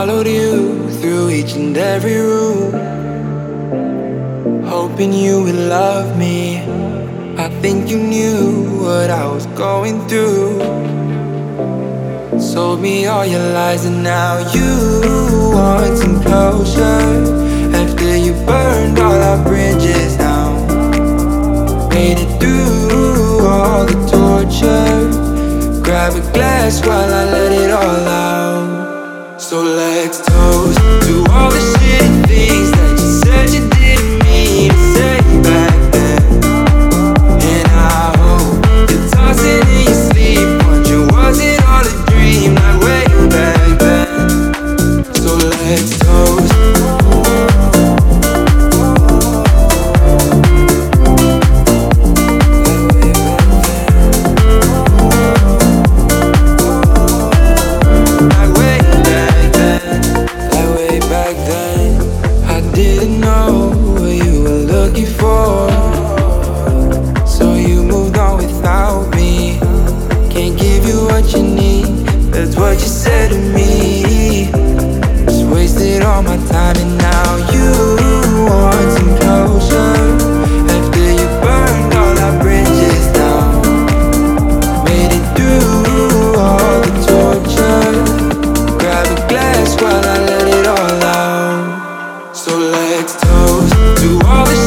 followed you through each and every room, hoping you would love me. I think you knew what I was going through. Sold me all your lies and now you want some closure. After you burned all our bridges down, made it through all the torture. Grab a glass while I let it all out. So let's toast to all the shitty things that you said you didn't mean to say back then. And I hope you're tossing in your sleep, wondering was it all a dream like way back then. So let's toast. What you said to me, just wasted all my time. And now you want some closure. After you burned all our bridges down, made it through all the torture. Grab a glass while I let it all out. So let's toast to all the